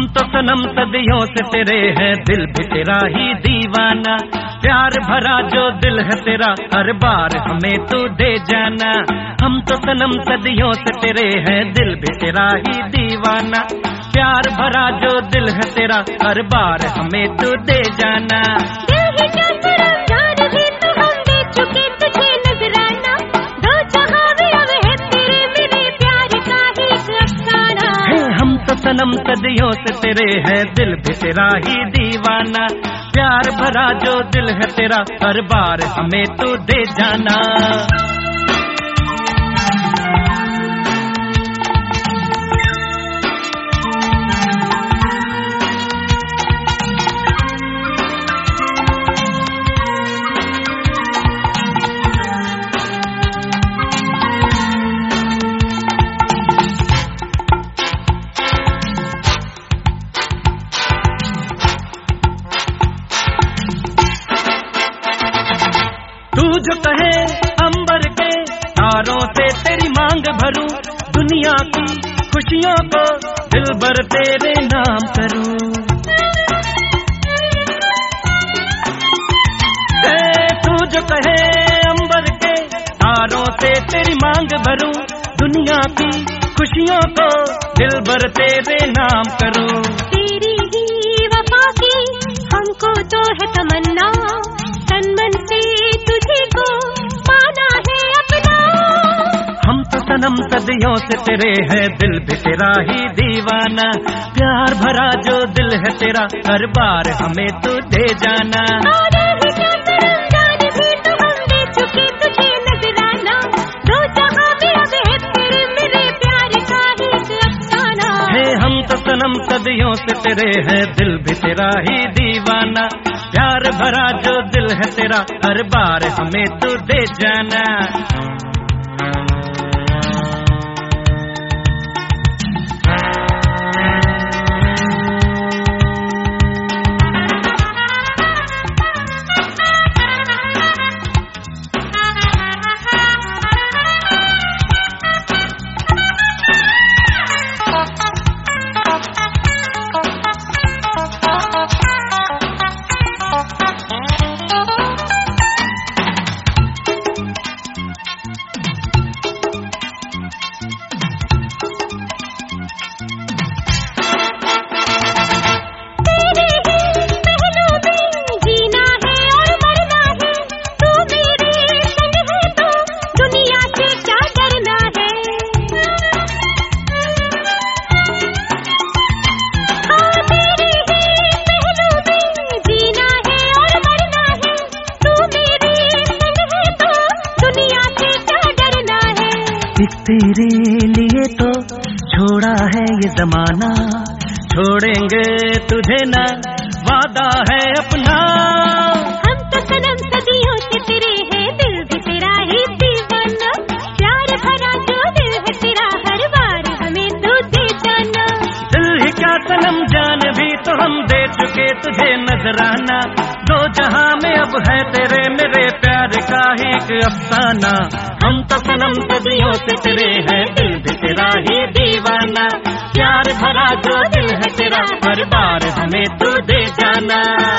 तो सनम सदियों से तेरे हैं, दिल भी तेरा ही दीवाना। प्यार भरा जो दिल है तेरा, हर बार हमें तू दे जाना। हम तो सनम सदियों से तेरे हैं, दिल भी तेरा ही दीवाना। प्यार भरा जो दिल है तेरा, हर बार हमें तू दे जाना। सनम सदियों से तेरे हैं, दिल भी तेरा ही दीवाना। प्यार भरा जो दिल है तेरा, हर बार हमें तू दे जाना। तू जो कहे अंबर के तारों से तेरी मांग भरूं, दुनिया की खुशियों को दिल भर तेरे नाम करूं। तू जो कहे अंबर के तारों से तेरी मांग भरूं, दुनिया की खुशियों को दिल भर तेरे नाम करूं। तेरी ही वफा की हमको तो है तमन्ना, तन मन से तुझे को पाना है अपना। हम तो सनम सदियों से तेरे हैं, दिल भी तेरा ही दीवाना। प्यार भरा जो दिल है तेरा, हर बार हमें तू दे जाना। हम तो सनम सदियों से तेरे हैं, दिल भी तेरा ही दीवाना। प्यार भरा जो दिल है तेरा, हर बार हमें तू दे जाना। तेरे लिए तो छोड़ा है ये जमाना, छोड़ेंगे तुझे ना, वादा है अपना। हम तो सनम सदियों से तेरे हैं, दिल भी तेरा ही दीवाना। प्यार भरा जो दिल है तेरा, हर बार हमें तू दे जाना। दिल ही क्या सनम, जान भी तो हम दे चुके तुझे नजराना। दो जहां में अब है तेरे मेरे प्यार का ही एक अफसाना। हम तो सनम सदियों से तेरे हैं, दिल भी तेरा ही दीवाना। प्यार भरा जो दिल है तेरा, हर बार हमें तू दे जाना।